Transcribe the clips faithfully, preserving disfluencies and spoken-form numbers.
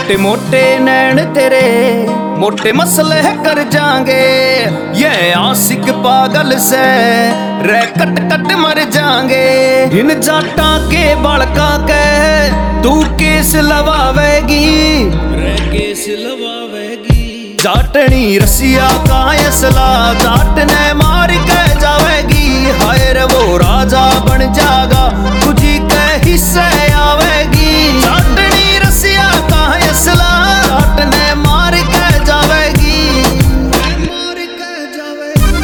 मोटे मोटे नैन तेरे मोटे मसले कर जाएंगे, ये आशिक पागल से रे कट कट मर जाएंगे। इन जाटा के बड़का के तू केस लवावेगी, रे केस लवावेगी। जाटनी रसिया का असला जाट ने मार के जावेगी, हाय रे वो राजा बन जागा तुझी के हिस्से आवेगी। जाटनी रसिया का असला जाट ने मार के जावेगी, मार के जावेगी।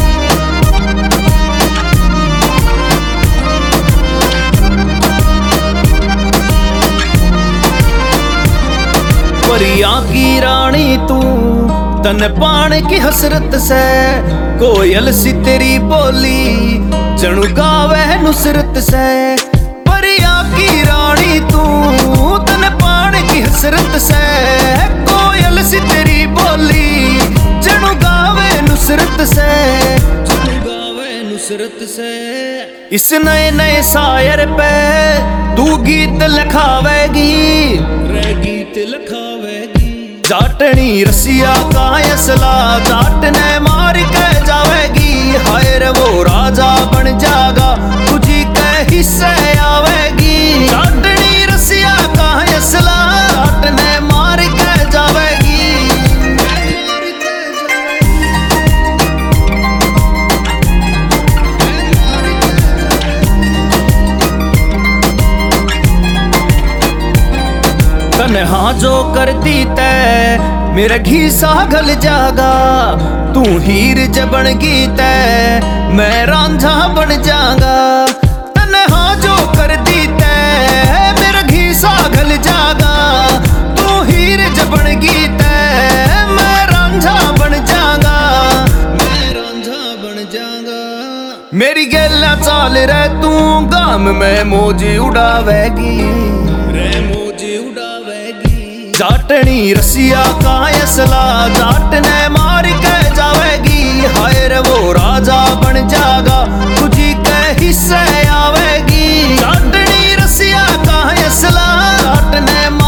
परिया की रानी तू तन पान की हसरत से, कोयल सी तेरी बोली जणु गावे नुसरत से। परिया की रानी तू तन पान की हसरत से, कोयल सी तेरी बोली जणु गावे नुसरत से, जणु गावे नुसरत से। इस नए नए शायर पे तू गीत लिखावेगी, रे गीत लिखावेगी। जाटनी रसिया का असला जाट ने मार के जावेगी, हाय रे वो राजा बन जागा तुझी के हिस्से आवेगी। जाटनी रसिया का असला जाट ने मार के जावेगी। तन्हा जो करती तै मेरा घीसा घल जागा, तू हीर जबन गीत मैं रांझा बन जागा। तन्हा जो करती तै मेरा घीसा घल जागा, तू हीर जबन गीत मैं रांझा बन जागा, मैं रांझा बन जागा। मेरी गेला चाल रे तू गाम में मौजी उड़ावेगी, रे मौजी उड़ावेगी। जाटनी रसिया का असला जाट ने मार के जावेगी, हाय रे वो राजा बन जागा तुझी के हिस्से आवेगी। जाटनी रसिया का असला जाट ने